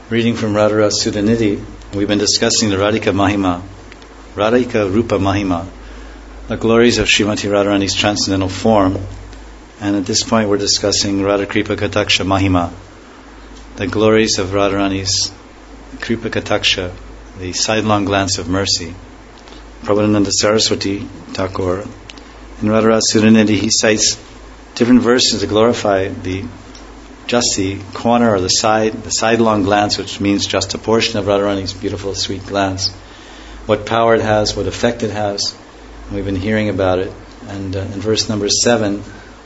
Reading from Radharasa Sudhanidhi, we've been discussing the Radhika Mahima, Radhika Rupa Mahima, the glories of Srimati Radharani's transcendental form. And at this point we're discussing Radha Kripa Kataksha Mahima, the glories of Radharani's Kripa Kataksha, the sidelong glance of mercy. Prabhupada Saraswati Thakur, in Radharasa Sudhanidhi, he cites different verses to glorify the corner or the sidelong glance, which means just a portion of Radharani's beautiful, sweet glance. What power it has, what effect it has. And we've been hearing about it. And in verse number 7,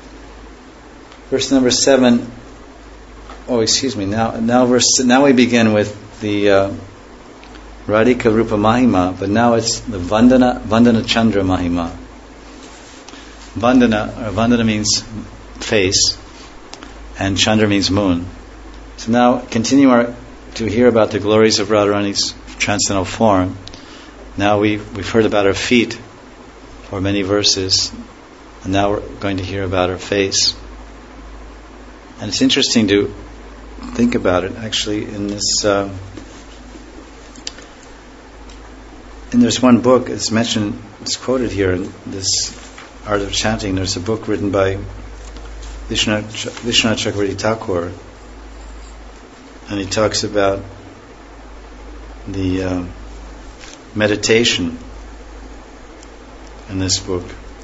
now we begin with the Radhika Rupa Mahima, but now it's the Vandana Chandra Mahima. Vandana means face, and Chandra means moon. So now continue to hear about the glories of Radharani's transcendental form. Now we've heard about her feet for many verses, and now we're going to hear about her face. And it's interesting to think about it. Actually, in this, there's one book. It's mentioned. It's quoted here in this Art of Chanting. There's a book written by Vishwanath Chakravarti Thakur, and he talks about the meditation in this book.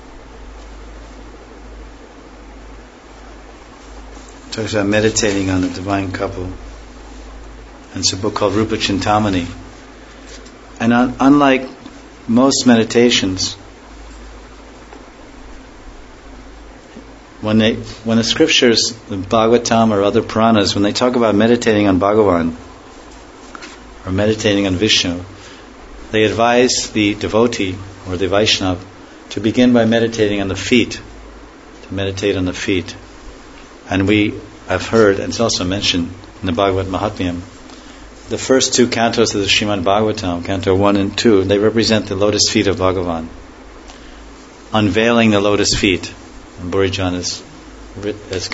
He talks about meditating on the divine couple, and it's a book called Rupa Chintamani. And unlike most meditations, when the scriptures, the Bhagavatam or other Puranas, when they talk about meditating on Bhagavan or meditating on Vishnu, they advise the devotee or the Vaishnava to begin by meditating on the feet, to meditate on the feet. And I've heard, and it's also mentioned in the Bhagavad Mahatmyam, the first two cantos of the Srimad Bhagavatam, Canto 1 and 2, they represent the lotus feet of Bhagavan, unveiling the lotus feet. And Burijan has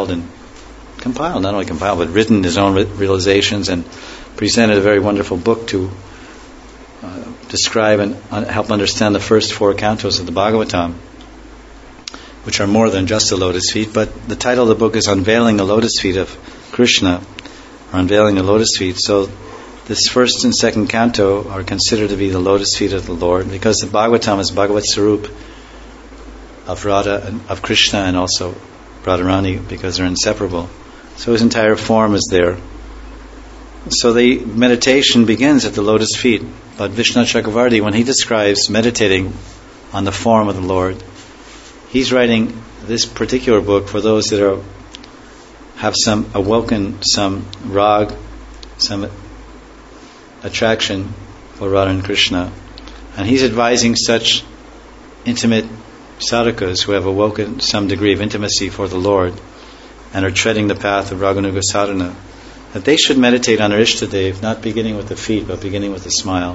written his own realizations and presented a very wonderful book to describe and help understand the first four cantos of the Bhagavatam, which are more than just the lotus feet. But the title of the book is Unveiling the Lotus Feet of Krishna, or Unveiling the Lotus Feet. So this first and second canto are considered to be the lotus feet of the Lord, because the Bhagavatam is Bhagavat Sarup of Radha and of Krishna, and also Radharani, because they're inseparable. So his entire form is there. So the meditation begins at the lotus feet. But Vishwanath Chakravarti, when he describes meditating on the form of the Lord, he's writing this particular book for those that have some rag, some attraction for Radha and Krishna. And he's advising such intimate sadhakas who have awoken some degree of intimacy for the Lord and are treading the path of Raganuga sadhana, that they should meditate on their Ishtadev, not beginning with the feet, but beginning with a smile.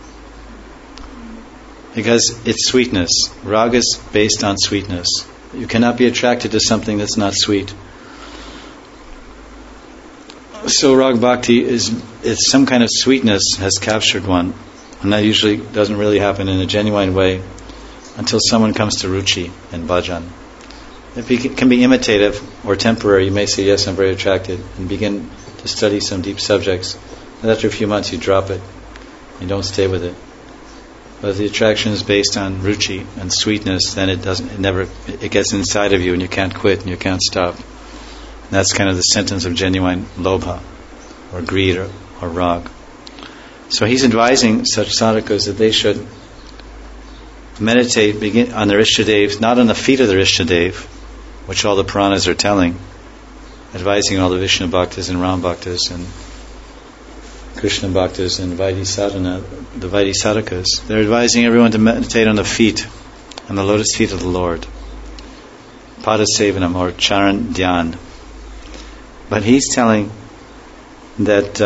Because it's sweetness. Raga is based on sweetness. You cannot be attracted to something that's not sweet. So Rag Bhakti is some kind of sweetness has captured one, and that usually doesn't really happen in a genuine way until someone comes to Ruchi and Bhajan. It can be imitative or temporary. You may say, yes, I'm very attracted, and begin to study some deep subjects. And after a few months you drop it. You don't stay with it. But if the attraction is based on Ruchi and sweetness, then it gets inside of you and you can't quit and you can't stop. And that's kind of the sentence of genuine lobha, or greed, or rag. So he's advising such sadhakas that they should meditate, begin on their Ishtadev, not on the feet of their Ishtadev, which all the Puranas are telling, advising all the Vishnu Bhaktas and Ram Bhaktas and Krishna Bhaktas and Vaidhi Sadhana, the Vaidhi Sadhakas. They're advising everyone to meditate on the feet, on the lotus feet of the Lord. Pada Sevanam, or Charan Dhyan. But he's telling that,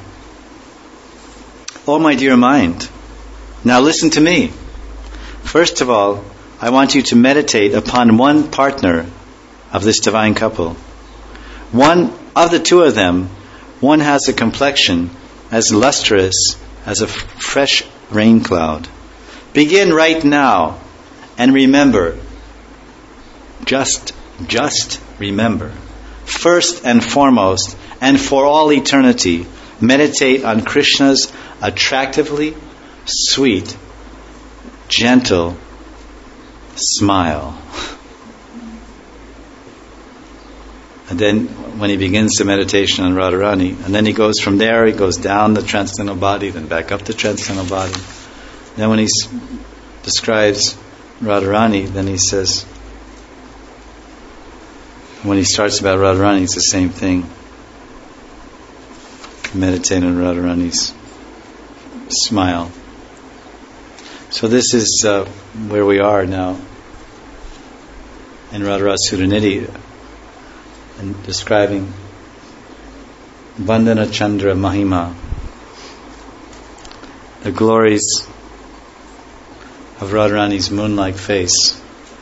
oh my dear mind, now listen to me. First of all, I want you to meditate upon one partner of this divine couple. One of the two of them One has a complexion as lustrous as a fresh rain cloud. Begin right now and remember, just remember, first and foremost, and for all eternity, meditate on Krishna's attractively sweet, gentle smile. And then when he begins the meditation on Radharani, and then he goes from there, he goes down the transcendental body, then back up the transcendental body. Then when he describes Radharani, then he says, when he starts about Radharani, it's the same thing. Meditate on Radharani's smile. So this is where we are now in Radharasudhanidhi, and describing Vandana Chandra Mahima, the glories of Radharani's moon-like face.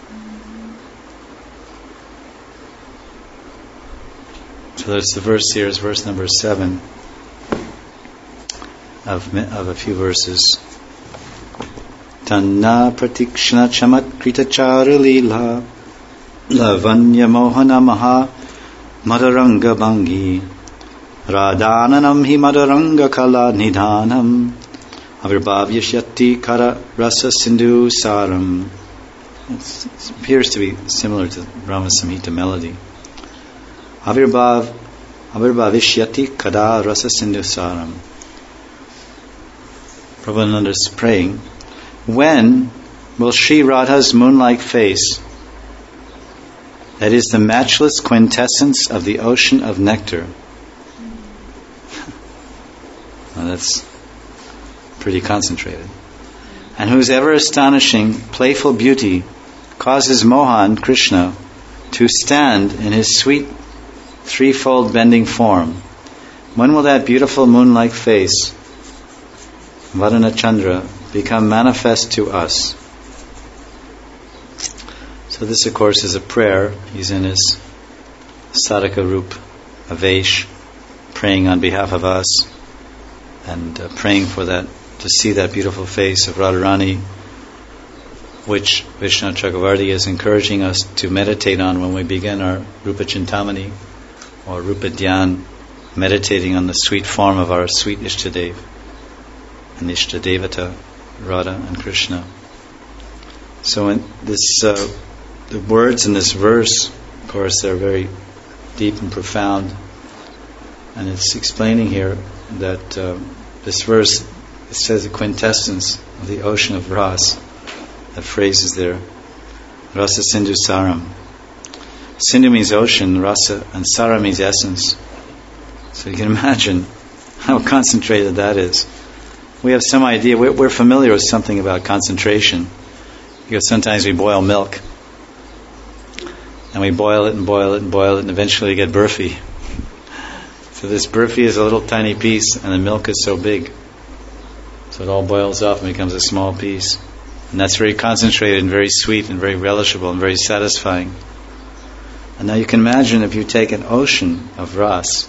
So there's the verse here, is verse number 7 of a few verses. Tanna pratikshna chamat krita charalila lavanya mohana maha Madaranga Bangi Radhananam hi Madaranga Kala Nidhanam Avirbhavyashyati Kara Rasa Sindhu Saram. It appears to be similar to Brahma Samhita melody. Avirbhavyashyati Kara Rasa Sindhu Saram. Prabhupada is praying, when will Sri Radha's moon-like face, that is the matchless quintessence of the ocean of nectar. Well, that's pretty concentrated. And whose ever astonishing, playful beauty causes Mohan, Krishna, to stand in his sweet threefold bending form. When will that beautiful moon-like face, Vadana Chandra, become manifest to us? So this, of course, is a prayer. He's in his sadhaka roop, Avesh, praying on behalf of us, and praying for that, to see that beautiful face of Radharani, which Vishnu Chakravarti is encouraging us to meditate on when we begin our Rupa Chintamani or Rupa Dhyan, meditating on the sweet form of our sweet Ishtadev and Ishtadevata, Radha and Krishna. So in this, the words in this verse, of course, they're very deep and profound, and it's explaining here that this verse, it says the quintessence of the ocean of Ras. That phrase is there, Rasa Sindhu Saram. Sindhu means ocean, Rasa, and Sara means essence. So you can imagine how concentrated that is. We have some idea, we're familiar with something about concentration, because sometimes we boil milk, and we boil it and boil it and boil it, and eventually we get burfi. So this burfi is a little tiny piece, and the milk is so big. So it all boils off and becomes a small piece. And that's very concentrated and very sweet and very relishable and very satisfying. And now you can imagine if you take an ocean of ras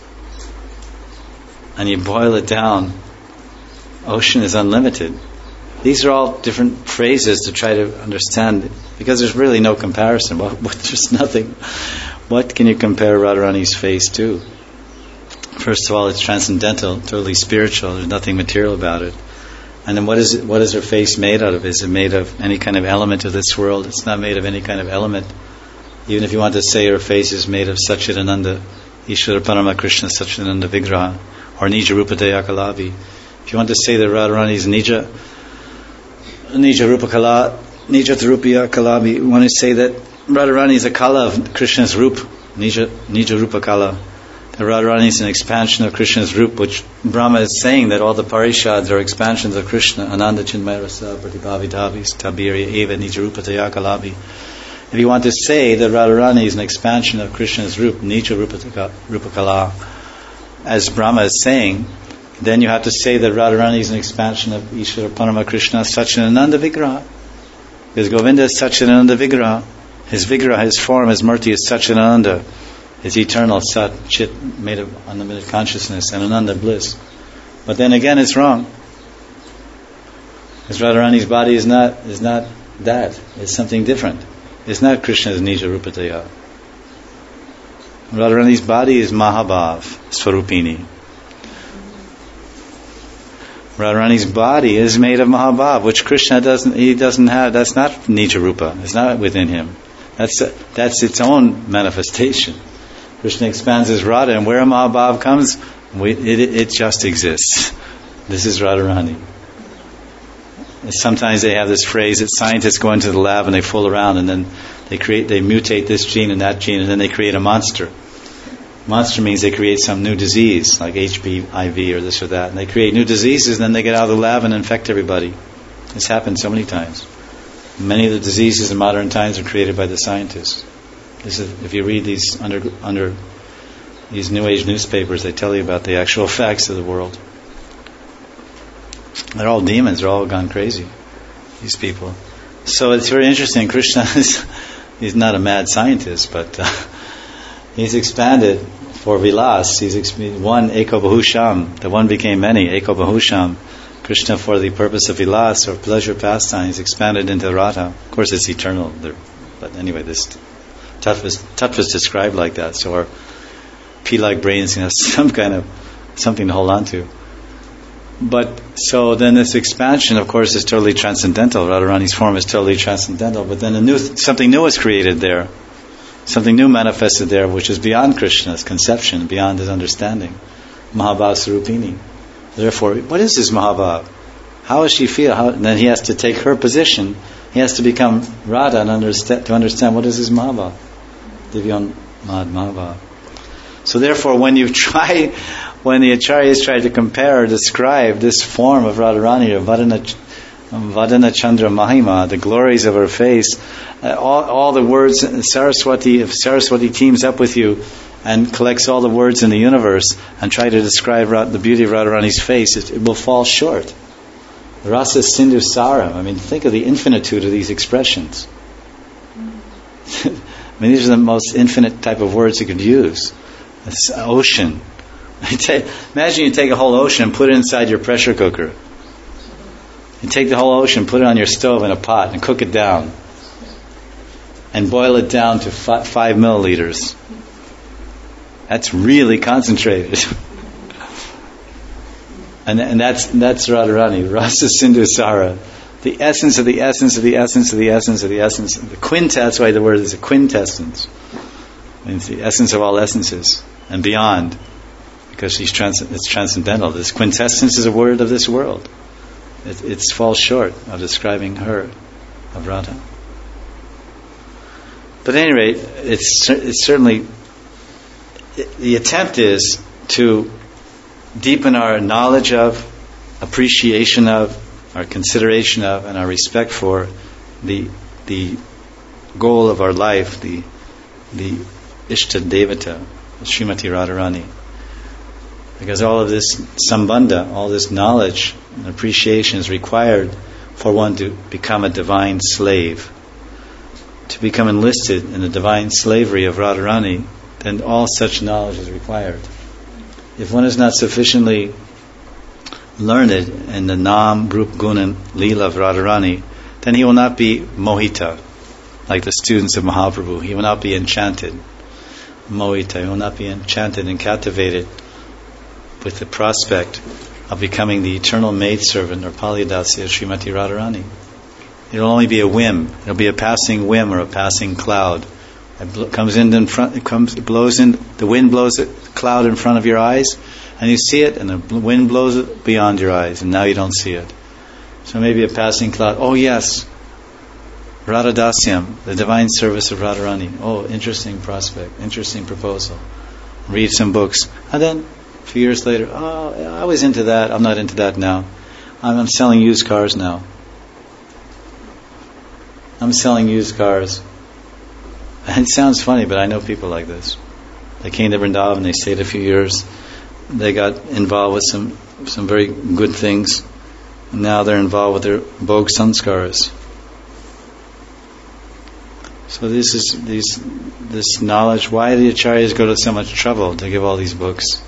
and you boil it down, ocean is unlimited. These are all different phrases to try to understand, because there's really no comparison. There's nothing. What can you compare Radharani's face to? First of all, it's transcendental, totally spiritual. There's nothing material about it. And then what is her face made out of? Is it made of any kind of element of this world? It's not made of any kind of element. Even if you want to say her face is made of Satchidananda, Ishvara Parama Krishna Satchidananda Vigraha, or Nija Rupa Dayakalavi. If you want to say that Radharani is Nija Rupa Kala, Nija Rupiya Kalavi, you want to say that Radharani is a Kala of Krishna's Rup, Nija Rupa Kala. The Radharani is an expansion of Krishna's Rup, which Brahma is saying that all the Parishads are expansions of Krishna. Ananda Chinmaya Rasa Pratibhavidhavis Tabirya Eva Nija Rupa Tayakalavi. If you want to say that Radharani is an expansion of Krishna's Rup, Nija Rupa Kala, as Brahma is saying, then you have to say that Radharani is an expansion of Ishvara Parama Krishna Satchidananda Vigraha. Because Govinda is Satchidananda Vigraha. His Vigraha, his form, his murti is Satchidananda. It's eternal Sat, Chit, made of unlimited consciousness and Ananda bliss. But then again, it's wrong. Because Radharani's body is not that. It's something different. It's not Krishna's Nija Rupataya. Radharani's body is Mahabhav, Swarupini. Radharani's body is made of Mahabhav, which Krishna doesn't have. That's not Nija Rupa. It's not within him. That's its own manifestation. Krishna expands his Radha, and where Mahabhav comes, it just exists. This is Radharani. Sometimes they have this phrase that scientists go into the lab and they fool around, and then they mutate this gene and that gene, and then they create a monster. Monster means they create some new disease, like HIV or this or that, and they create new diseases, and then they get out of the lab and infect everybody. This happens so many times. Many of the diseases in modern times are created by the scientists. If you read these under these New Age newspapers, they tell you about the actual facts of the world. They're all demons. They're all gone crazy, these people. So it's very interesting. Krishna he's not a mad scientist, but he's expanded for Vilas. He's one Eko Bahusham. The one became many. Eko Bahusham. Krishna, for the purpose of Vilas, or pleasure pastime, he's expanded into Radha. Of course, it's eternal. But anyway, this Tattva is described like that. So our pea-like brains have something to hold on to. But so then this expansion, of course, is totally transcendental. Radharani's form is totally transcendental. But then something new is created there. Something new manifested there, which is beyond Krishna's conception, beyond his understanding. Mahabhav Sarupini. Therefore, what is this Mahabhav? How does she feel? And then he has to take her position. He has to become Radha and to understand what is this Mahabhav. Divyan Mahabhav. So therefore, when the Acharyas try to compare or describe this form of Radharani, or Vadana Chandra Mahima, the glories of her face, all the words, if Saraswati teams up with you and collects all the words in the universe and try to describe the beauty of Radharani's face, it will fall short. Rasa Sindhu Sara. I mean, think of the infinitude of these expressions. I mean, these are the most infinite type of words you could use. It's ocean. Imagine you take a whole ocean and put it inside your pressure cooker. You take the whole ocean, put it on your stove in a pot and cook it down. And boil it down to 5 milliliters. That's really concentrated. and that's Radharani, Rasa Sindhu Sara. The essence of the essence of the essence of the essence of the essence. The quintessence, that's why the word is a quintessence. It means the essence of all essences and beyond. Because it's transcendental. This quintessence is a word of this world. It falls short of describing her, of Radha. But at any rate, it's certainly, the attempt is to deepen our knowledge of, appreciation of, our consideration of, and our respect for the goal of our life, the Ishta Devata, Srimati Radharani. Because all of this sambandha, all this knowledge and appreciation is required for one to become a divine slave. To become enlisted in the divine slavery of Radharani, then all such knowledge is required. If one is not sufficiently learned in the Nam, Rup, Gun and Leela of Radharani, then he will not be mohita, like the students of Mahaprabhu. He will not be enchanted. Mohita, he will not be enchanted and captivated with the prospect of becoming the eternal maidservant or Paliyadasi of Srimati Radharani. It'll only be a whim. It'll be a passing whim or a passing cloud. It comes in front. It blows in. The wind blows a cloud in front of your eyes, and you see it, and the wind blows it beyond your eyes, and now you don't see it. So maybe a passing cloud. Oh yes, Radhadasyam, the divine service of Radharani. Oh, interesting prospect, interesting proposal. Read some books, and then a few years later, oh, I was into that. I'm not into that now. I'm selling used cars now. I'm selling used cars. And it sounds funny, but I know people like this. They came to Vrindavan, they stayed a few years. They got involved with some very good things. And now they're involved with their Bhog Sanskaras. So this knowledge, why the acharyas go to so much trouble to give all these books?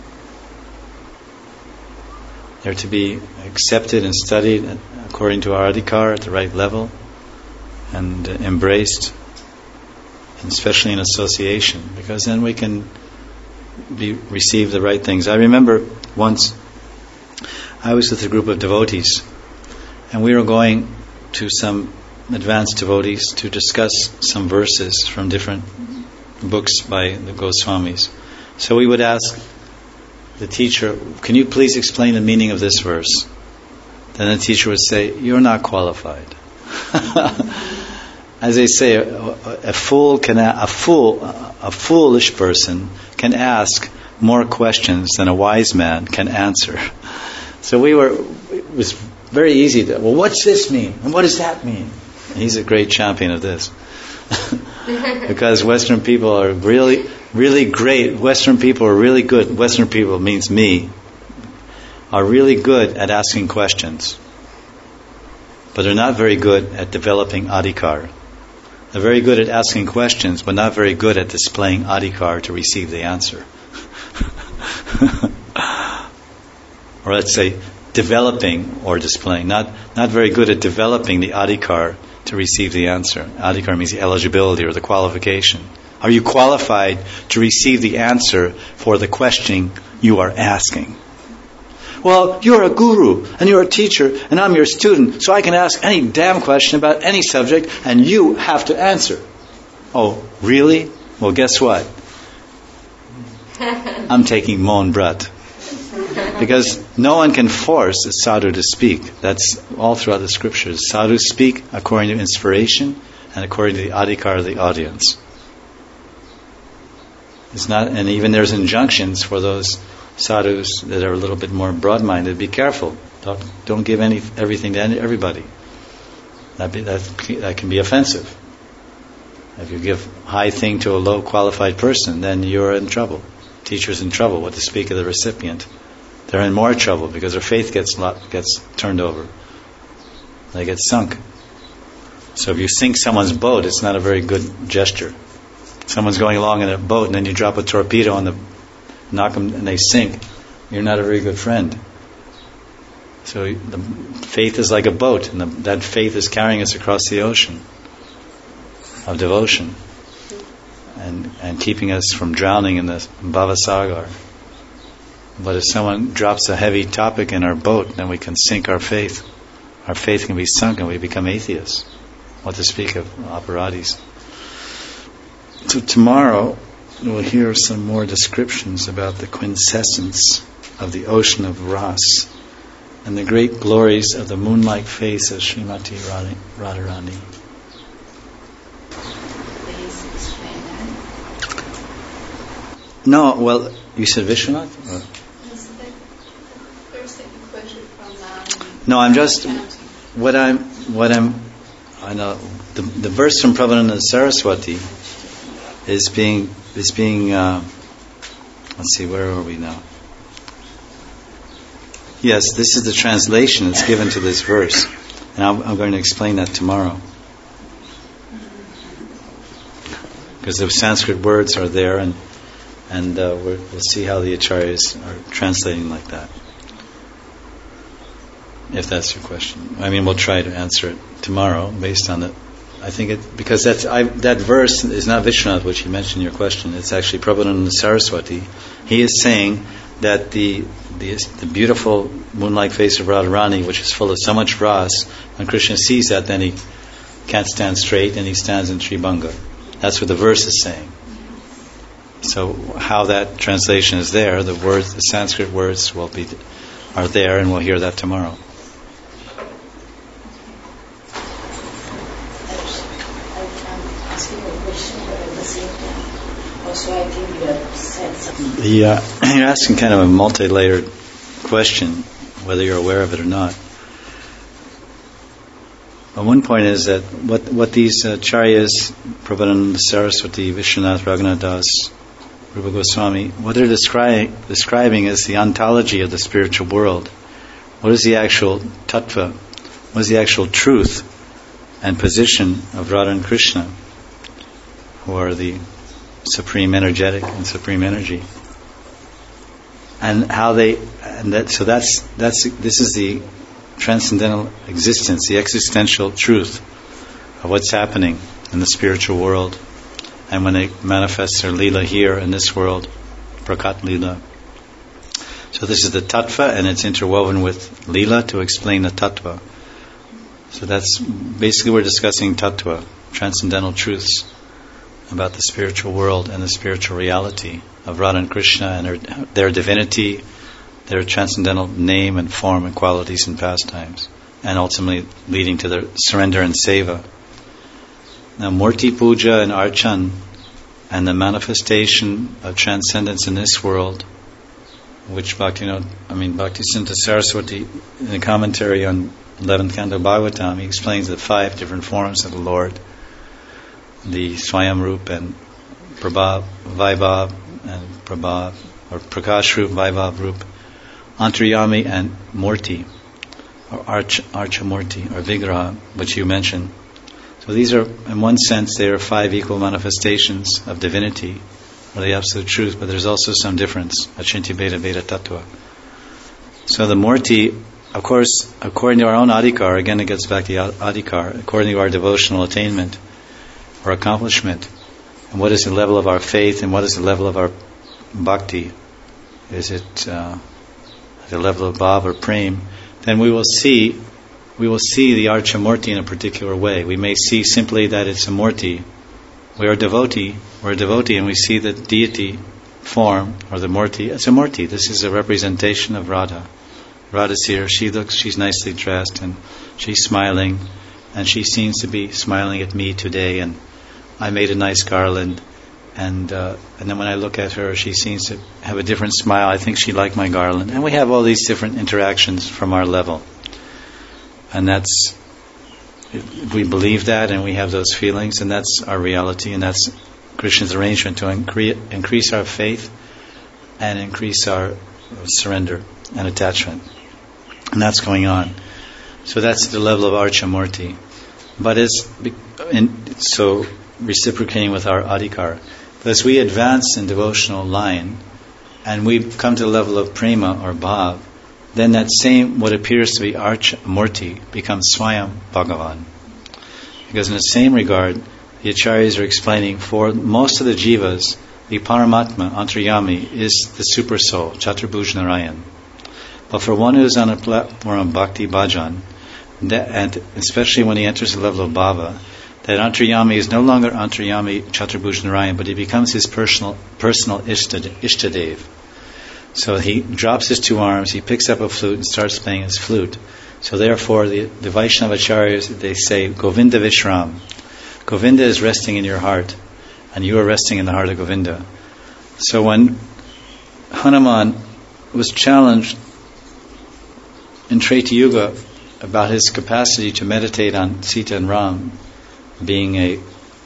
They're to be accepted and studied according to our adhikar at the right level, and embraced, and especially in association, because then we can receive the right things. I remember once I was with a group of devotees, and we were going to some advanced devotees to discuss some verses from different books by the Goswamis. So we would ask the teacher, "Can you please explain the meaning of this verse?" Then the teacher would say, "You're not qualified." As they say, a foolish person can ask more questions than a wise man can answer. So it was very easy to, well, what's this mean? And what does that mean? And he's a great champion of this. Because Western people are really, really great. Western people are really good. Western people means me. Are really good at asking questions. But they're not very good at developing adhikar. They're very good at asking questions, but not very good at displaying adhikar to receive the answer. Or let's say, developing or displaying. Not very good at developing the adhikar to receive the answer. Adhikar means the eligibility or the qualification. Are you qualified to receive the answer for the question you are asking? Well, you're a guru, and you're a teacher, and I'm your student, so I can ask any damn question about any subject, and you have to answer. Oh, really? Well, guess what? I'm taking Maun Brat. Because no one can force a sadhu to speak. That's all throughout the scriptures. Sadhus speak according to inspiration and according to the adhikar of the audience. It's not, and even there's injunctions for those sadhus that are a little bit more broad-minded. Be careful. Don't give everything to everybody. That can be offensive. If you give high thing to a low qualified person, then you're in trouble. Teacher's in trouble. What to speak of the recipient? They're in more trouble because their faith gets turned over. They get sunk. So if you sink someone's boat, it's not a very good gesture. Someone's going along in a boat and then you drop a torpedo on knock them and they sink. You're not a very good friend. So the faith is like a boat, and that faith is carrying us across the ocean of devotion and keeping us from drowning in the Bhavasagar. But if someone drops a heavy topic in our boat, then we can sink our faith. Our faith can be sunk and we become atheists. What to speak of aparadhis. So tomorrow we'll hear some more descriptions about the quintessence of the ocean of Ras and the great glories of the moon-like face of Srimati Radharani. Please explain that. No, well, you said Vishwanath? Or? No, I'm just I know the verse from Prabhupada Saraswati is being let's see, where are we now? Yes, this is the translation that's given to this verse, and I'm going to explain that tomorrow because the Sanskrit words are there, and we'll see how the acharyas are translating like that. If that's your question, I mean, we'll try to answer it tomorrow based on it. I think because that verse is not Vishwanath, which you mentioned in your question. It's actually Prabhupada Saraswati. He is saying that the beautiful moon-like face of Radharani, which is full of so much ras, when Krishna sees that, then he can't stand straight and he stands in Tribhanga. That's what the verse is saying. So how that translation is there, the Sanskrit words are there, and we'll hear that tomorrow. You're asking kind of a multi-layered question, whether you're aware of it or not. But one point is that what these acharyas, Prabhupada Saraswati, Vishwanath, Raghunath Das, Rupa Goswami, what they're describing is the ontology of the spiritual world. What is the actual tattva? What is the actual truth and position of Radha and Krishna? who are the supreme energetic and supreme energy, and how they, this is the transcendental existence, the existential truth of what's happening in the spiritual world, and when they manifest their lila here in this world, prakat lila. So this is the tattva, and it's interwoven with lila to explain the tattva. So that's basically, we're discussing tattva, transcendental truths about the spiritual world and the spiritual reality of Radha and Krishna and their divinity, their transcendental name and form and qualities and pastimes, and ultimately leading to their surrender and seva. Now, Murti Puja and Archan and the manifestation of transcendence in this world, which Bhaktisiddhanta Saraswati, in the commentary on 11th Canto Bhagavatam, he explains the 5 different forms of the Lord, the Swayam Roop and Prabhav, Vaibhav and Prabhav, or Prakash Roop, Vaibhav Roop, Antaryami and Murti, or Archamurti, or Vigraha, which you mentioned. So these are, in one sense, they are 5 equal manifestations of divinity, or the absolute truth, but there's also some difference, Achintya Bheda Bheda Tattva. So the Murti, of course, according to our own adhikar, again it gets back to adhikar, according to our devotional attainment or accomplishment, and what is the level of our faith and what is the level of our bhakti, is it the level of bhav or prem, then we will see the Archamurti in a particular way. We may see simply that it's a Murti. We're a devotee, and we see the deity form, or the Murti. It's a Murti. This is a representation of Radha. Radha's here. She's nicely dressed, and she's smiling, and she seems to be smiling at me today, and I made a nice garland, and then when I look at her, she seems to have a different smile. I think she liked my garland. And we have all these different interactions from our level. And that's, we believe that and we have those feelings, and that's our reality, and that's Krishna's arrangement to increase our faith and increase our surrender and attachment. And that's going on. So that's the level of Archamurti. But so reciprocating with our adhikar. But as we advance in devotional line and we come to the level of prema or bhav, then that same, what appears to be Archamurti, becomes Swayam Bhagavan. Because in the same regard, the Acharyas are explaining, for most of the jivas, the Paramatma, Antaryami, is the super soul, Chaturbhuj Narayan. But for one who is on a platform of Bhakti Bhajan, and especially when he enters the level of Bhava, that Antaryami is no longer Antaryami Chaturbhuj Narayan, but he becomes his personal Ishtadev. So he drops his 2 arms, he picks up a flute and starts playing his flute. So therefore, the Vaishnava Acharyas, they say, Govinda Vishram. Govinda is resting in your heart, and you are resting in the heart of Govinda. So when Hanuman was challenged in Treta Yuga about his capacity to meditate on Sita and Ram, being a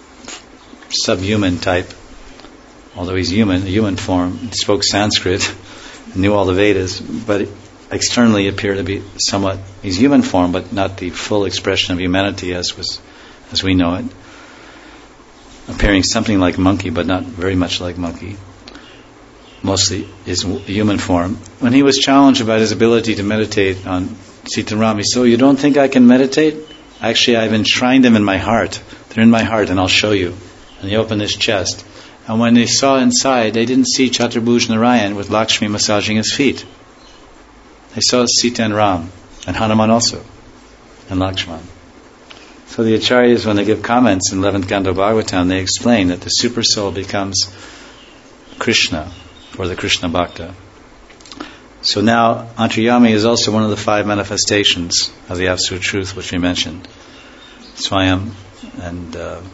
subhuman type, although he's human, a human form, he spoke Sanskrit, knew all the Vedas, but externally appeared to be somewhat, he's human form, but not the full expression of humanity as we know it, appearing something like monkey, but not very much like monkey, mostly his human form. When he was challenged about his ability to meditate on Sita and Ram, he said, "Oh, you don't think I can meditate? Actually, I've enshrined them in my heart. They're in my heart, and I'll show you." And he opened his chest. And when they saw inside, they didn't see Chaturbhuj Narayan with Lakshmi massaging his feet. They saw Sita and Ram, and Hanuman also, and Lakshman. So the Acharyas, when they give comments in 11th Canto Bhagavatam, they explain that the super soul becomes Krishna, or the Krishna Bhakta. So now, Antaryami is also one of the 5 manifestations of the Absolute Truth, which we mentioned. Swayam and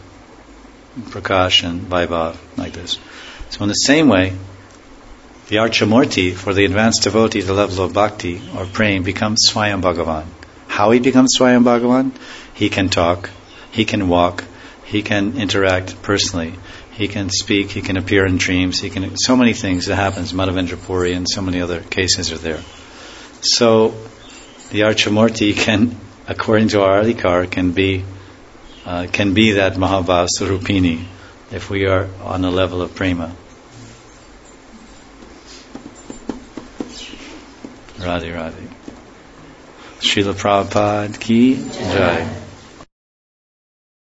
Prakash and Vaibhav, like this. So in the same way, the Archamurti, for the advanced devotee at the level of Bhakti or Prem, becomes Swayam Bhagavan. How he becomes Swayam Bhagavan? He can talk, he can walk, he can interact personally, he can speak, he can appear in dreams, he can, so many things that happens, Madhavendra Puri and so many other cases are there. So the Archamurti can, according to our adhikar, can be that Mahabhav Sarupini, if we are on the level of prema. Radhe Radhe. Srila Prabhupada ki jai.